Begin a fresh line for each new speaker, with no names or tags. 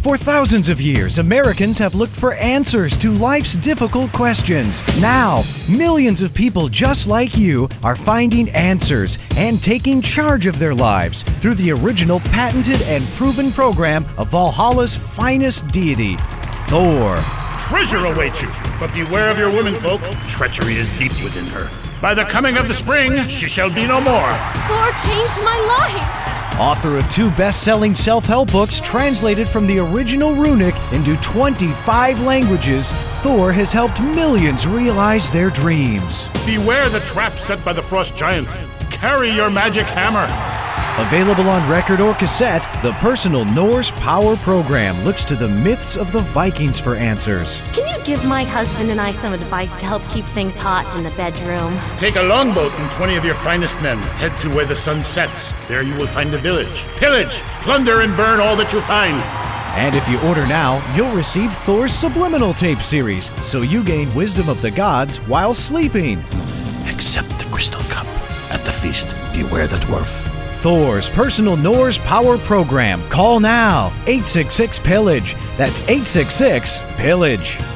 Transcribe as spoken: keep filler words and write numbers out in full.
For thousands of years, Americans have looked for answers to life's difficult questions. Now, millions of people just like you are finding answers and taking charge of their lives through the original patented and proven program of Valhalla's finest deity, Thor.
Treasure awaits you, but beware of your womenfolk. Treachery is deep within her. By the coming of the spring, she shall be no more.
Thor changed my life.
Author of two best-selling self-help books translated from the original runic into twenty-five languages, Thor has helped millions realize their dreams.
Beware the trap set by the Frost Giant. Carry your magic hammer.
Available on record or cassette, the personal Norse Power Program looks to the myths of the Vikings for answers.
Can you give my husband and I some advice to help keep things hot in the bedroom?
Take a longboat and twenty of your finest men. Head to where the sun sets. There you will find a village. Pillage, plunder, and burn all that you find.
And if you order now, you'll receive Thor's Subliminal Tape series, so you gain wisdom of the gods while sleeping.
Accept the crystal cup. At the feast, beware the dwarf.
Thor's personal Norse Power Program. Call now, eight six six, pillage. That's eight six six, pillage.